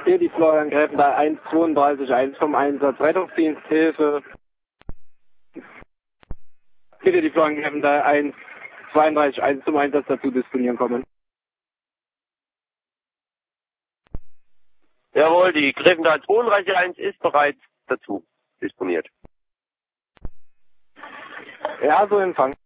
Hier die Florian Gräfenthal 132-1 vom Einsatz. Rettungsdiensthilfe. Bitte die Florian Gräfenthal 132-1 zum Einsatz dazu disponieren kommen. Jawohl, die Gräfenthal 32-1 ist bereits dazu disponiert. Ja, so Empfang.